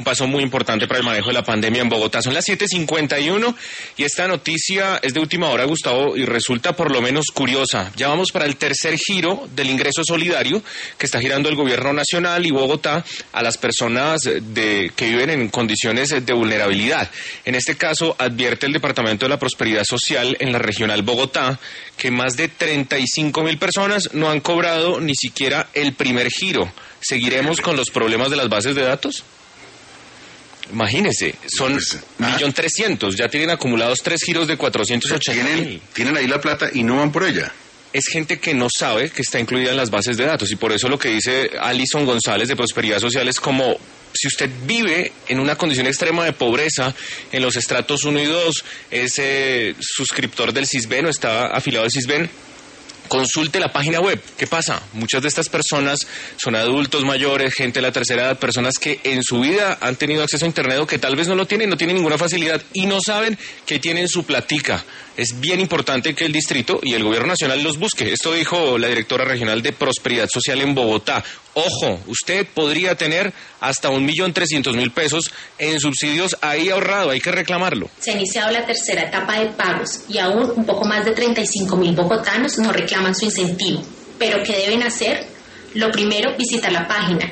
paso muy importante para el manejo de la pandemia en Bogotá. Son las 7:51 y esta noticia es de última hora, Gustavo, y resulta por lo menos curiosa. Ya vamos para el tercer giro del ingreso solidario que está girando el gobierno nacional y Bogotá a las personas que viven en condiciones de vulnerabilidad. En este caso, advierte el Departamento de la Prosperidad Social en la Regional Bogotá que más de 35.000 personas no han cobrado ni siquiera el primer giro. ¿Seguiremos con los problemas de las bases de datos? Imagínese, son 1.300.000, ya tienen acumulados 3 giros de 480.000. Tienen ahí la plata y no van por ella. Es gente que no sabe que está incluida en las bases de datos y por eso lo que dice Alison González de Prosperidad Social es como: si usted vive en una condición extrema de pobreza en los estratos 1 y 2, es suscriptor del Sisbén o está afiliado al Sisbén, consulte la página web. ¿Qué pasa? Muchas de estas personas son adultos mayores, gente de la tercera edad, personas que en su vida han tenido acceso a internet o que tal vez no tienen ninguna facilidad y no saben que tienen su platica. Es bien importante que el distrito y el gobierno nacional los busque. Esto dijo la directora regional de Prosperidad Social en Bogotá. Ojo, usted podría tener hasta 1.300.000 pesos en subsidios ahí ahorrado, hay que reclamarlo. Se ha iniciado la tercera etapa de pagos y aún un poco más de 35.000 bogotanos no reclaman su incentivo. ¿Pero qué deben hacer? Lo primero, visitar la página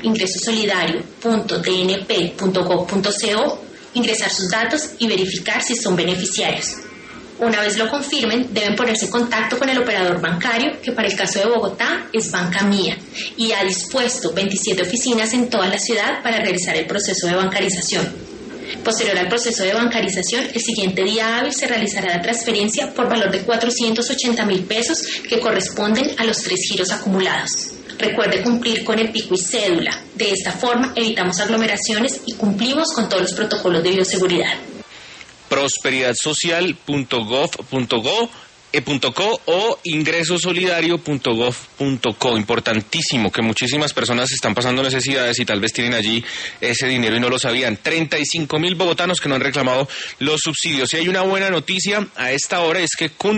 ingresosolidario.dnp.gov.co, ingresar sus datos y verificar si son beneficiarios. Una vez lo confirmen, deben ponerse en contacto con el operador bancario, que para el caso de Bogotá es Banca Mía, y ha dispuesto 27 oficinas en toda la ciudad para realizar el proceso de bancarización. Posterior al proceso de bancarización, el siguiente día hábil se realizará la transferencia por valor de 480.000 pesos que corresponden a los 3 giros acumulados. Recuerde cumplir con el pico y cédula. De esta forma evitamos aglomeraciones y cumplimos con todos los protocolos de bioseguridad. prosperidadsocial.gov.co o ingresosolidario.gov.co. Importantísimo, que muchísimas personas están pasando necesidades y tal vez tienen allí ese dinero y no lo sabían. 35.000 bogotanos que no han reclamado los subsidios. Y hay una buena noticia a esta hora, es que